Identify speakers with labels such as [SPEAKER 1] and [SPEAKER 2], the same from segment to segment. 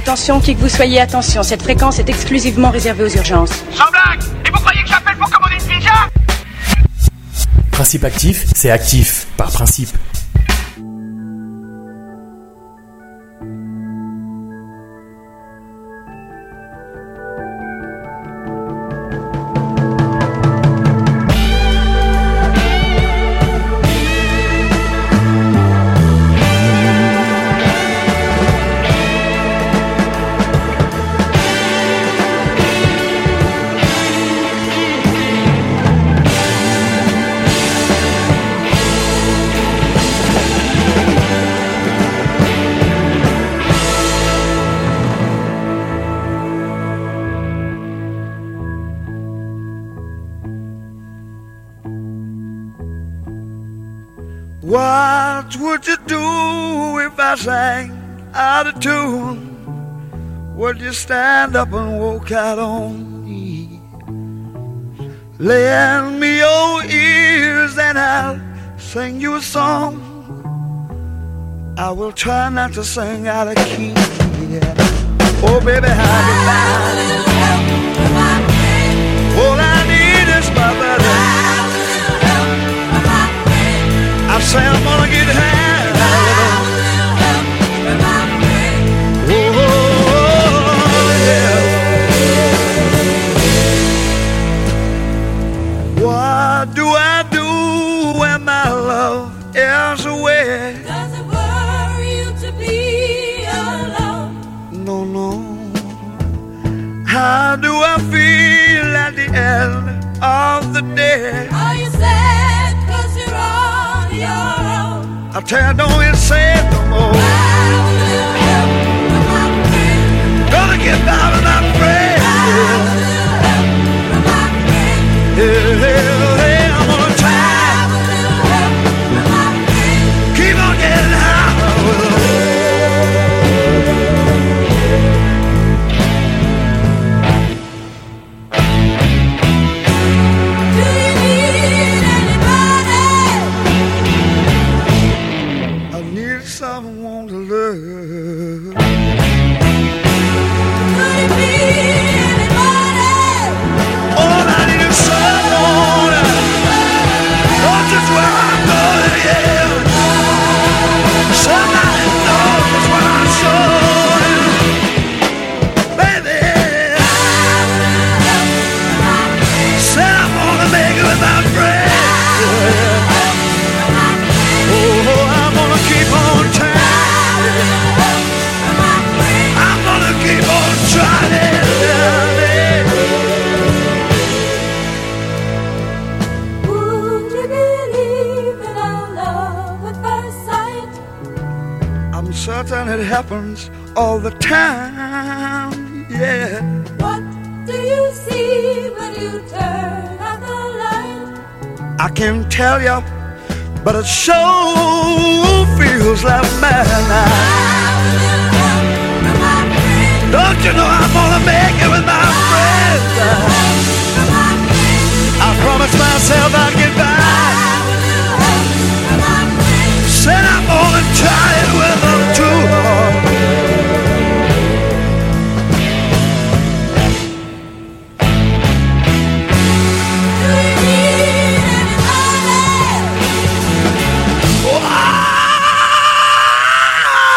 [SPEAKER 1] Attention, qui que vous soyez, attention, cette fréquence est exclusivement réservée aux urgences.
[SPEAKER 2] Sans blague! Et vous croyez que j'appelle pour commander une pizza?
[SPEAKER 3] Principe actif, c'est actif, par principe.
[SPEAKER 4] What would you do if I sang out of tune? Would you stand up and walk out on me? Lend me your ears and I'll sing you a song. I will try not to sing out of key. Yeah. Oh baby, how do you all I need is my buddy. I say I'm gonna get high. Oh, yeah. What do I do when my love is away?
[SPEAKER 5] Does it worry you to be alone?
[SPEAKER 4] No, no. How do I feel at the end of the day?
[SPEAKER 5] Are you sad 'cause you're on your own?
[SPEAKER 4] I tell you, don't get sad no more. Gonna get down and I'm afraid. Yeah, I'm gonna try. Keep on getting high.
[SPEAKER 5] Do you need anybody?
[SPEAKER 4] I need someone to love.
[SPEAKER 5] Could it be anybody?
[SPEAKER 4] All I need is someone. Not just where I'm going, yeah. Somebody knows what I'm showing. Baby, said I'm gonna make it with my friends. Oh, I'm gonna keep on trying. I'm gonna keep on trying.
[SPEAKER 5] Would you believe in our love at first sight?
[SPEAKER 4] I'm certain it happens all the time, yeah.
[SPEAKER 5] What do you see when you turn out the light?
[SPEAKER 4] I can't tell you, but it sure feels like midnight. Don't you know I'm gonna make it with my friends? I promised myself I'd get back. Said I'm gonna try it with them too.
[SPEAKER 5] Do you need anybody?
[SPEAKER 4] Oh,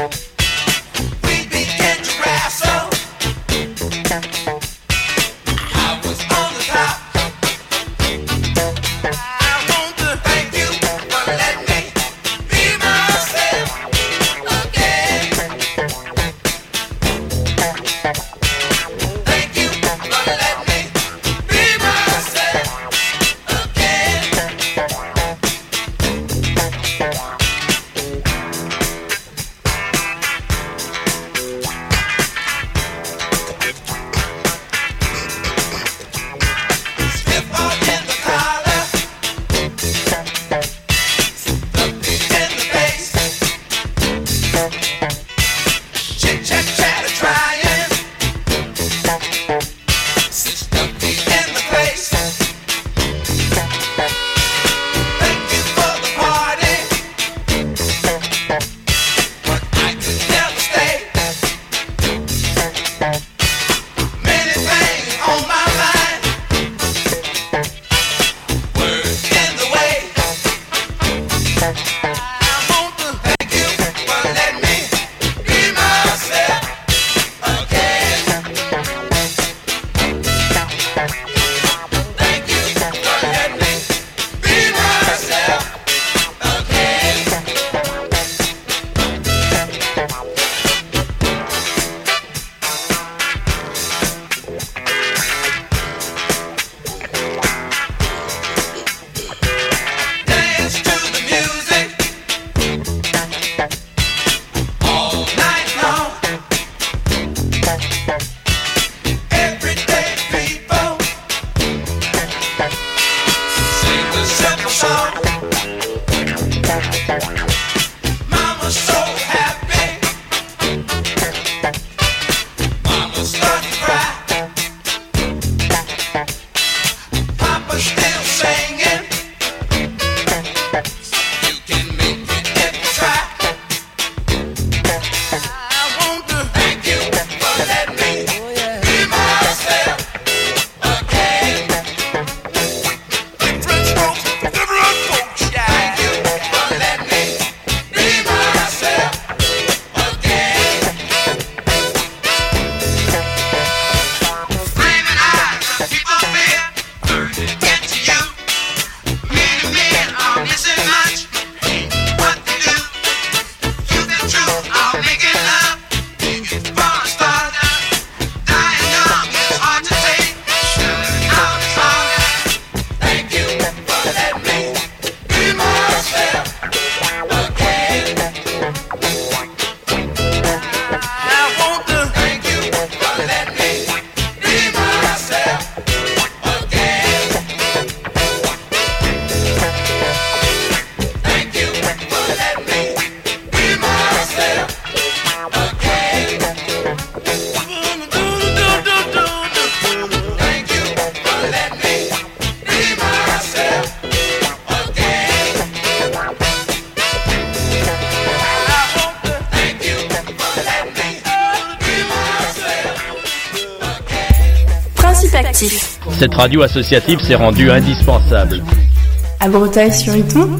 [SPEAKER 6] Cette radio associative s'est rendue indispensable.
[SPEAKER 7] À Breteuil-sur-Iton,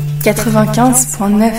[SPEAKER 7] 95.9.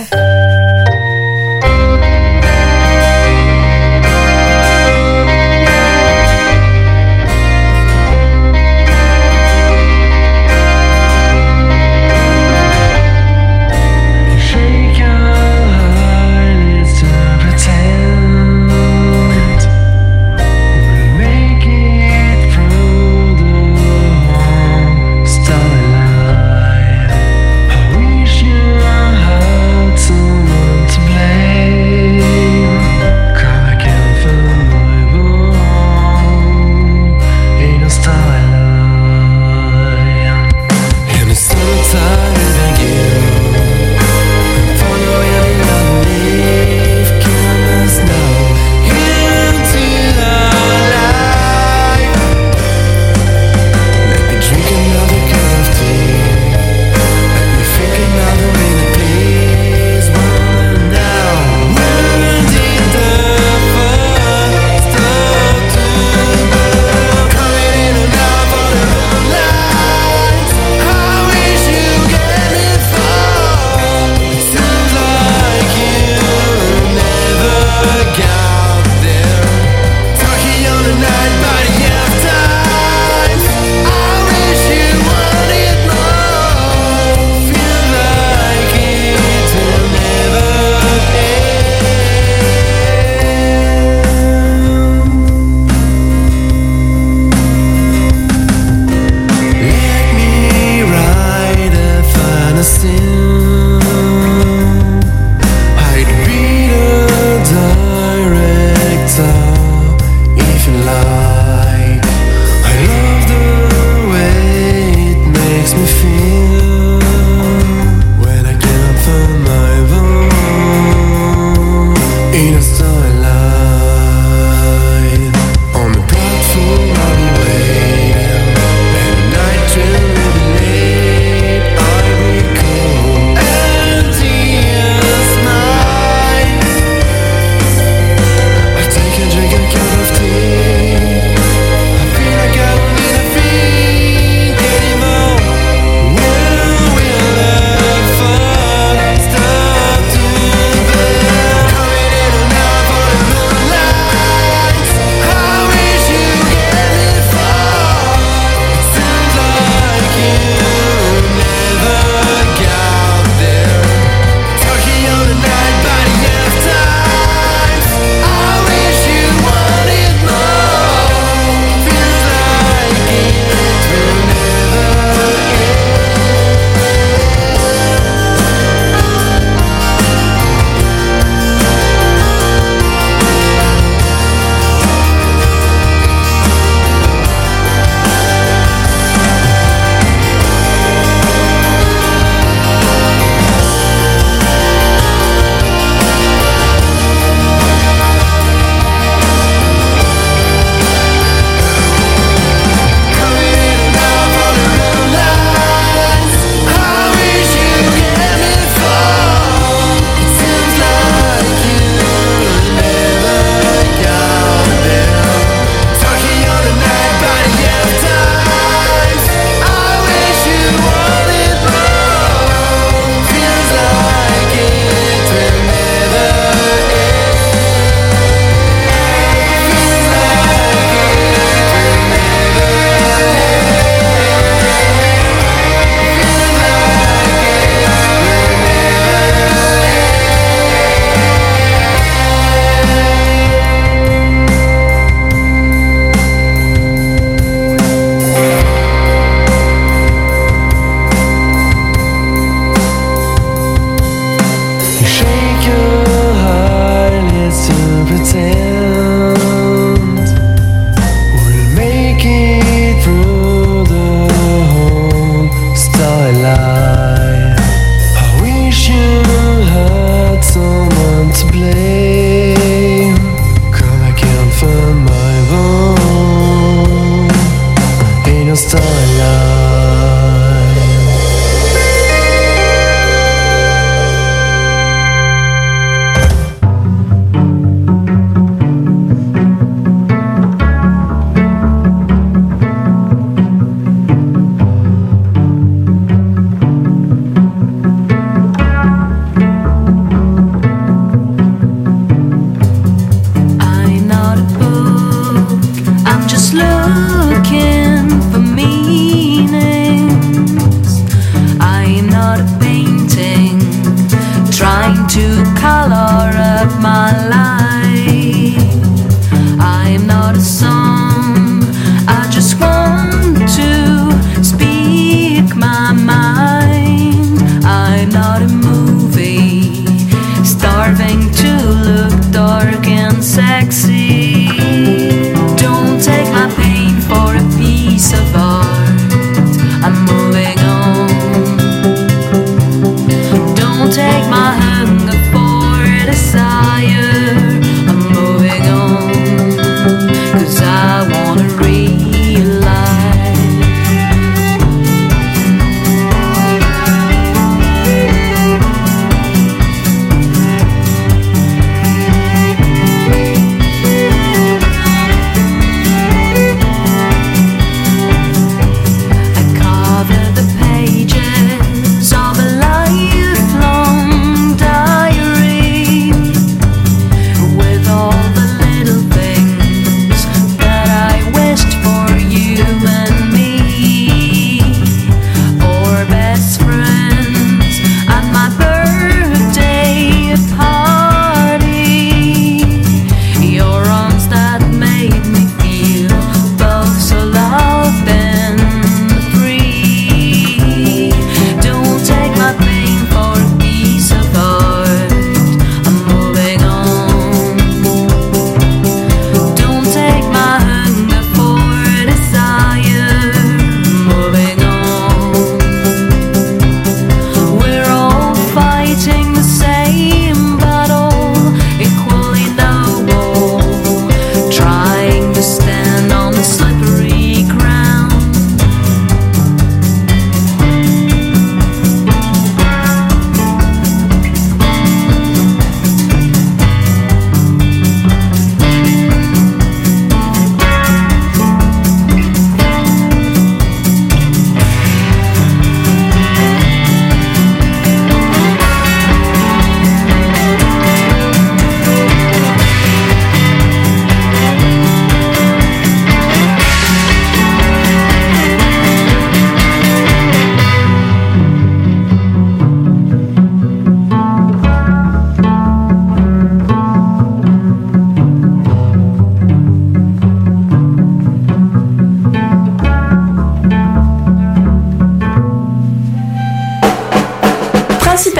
[SPEAKER 8] Wish your heart to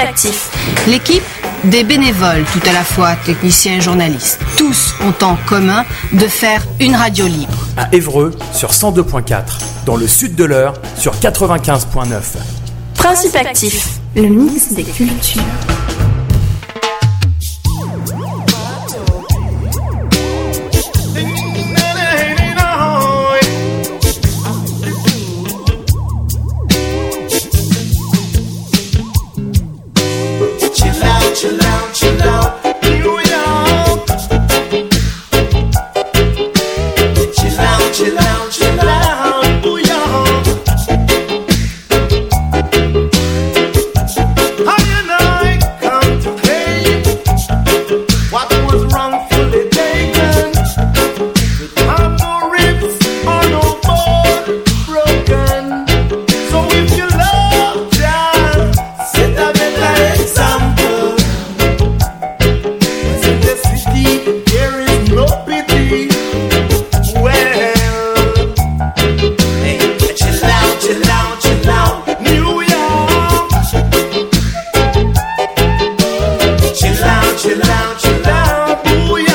[SPEAKER 7] Actif.
[SPEAKER 8] L'équipe, des bénévoles, tout à la fois techniciens et journalistes. Tous ont en commun de faire une radio libre.
[SPEAKER 3] À Évreux sur 102.4, dans le sud de l'Eure sur 95.9.
[SPEAKER 7] Principe Actif, le mix des cultures.
[SPEAKER 9] Chill out, ooh, yeah.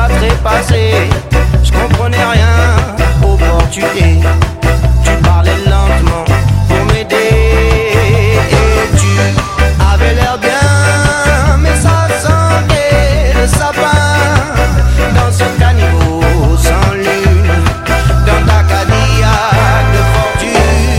[SPEAKER 9] à trépasser. Je comprenais rien au portugais. Tu parlais lentement pour m'aider. Et tu avais l'air bien, mais ça sentait le sapin. Dans ce caniveau sans lune, dans ta Cadillac de fortune.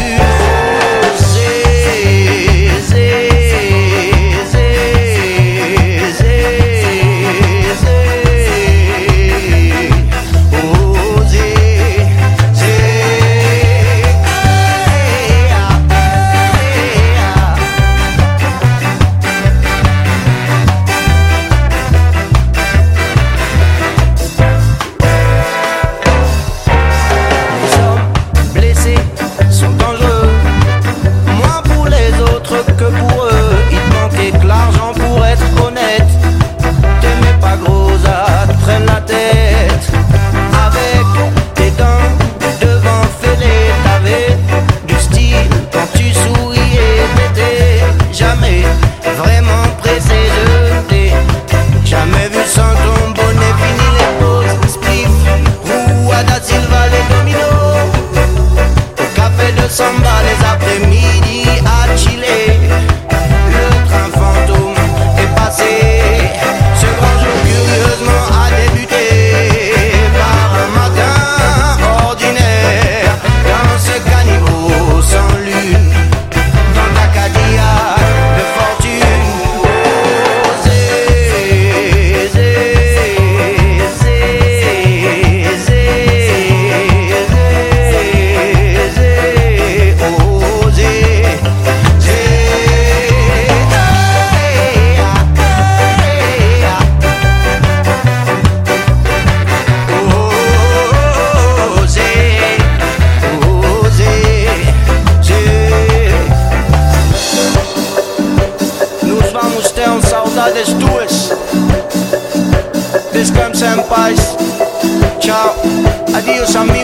[SPEAKER 9] Samba les après-midi à chiller. Le train fantôme est passé. Ce grand jour curieusement a débuté par un matin ordinaire. Dans ce caniveau sans lune, dans ta Cadillac de fortune. Saudades tuas, descansa em paz. Tchau, adiós amigo.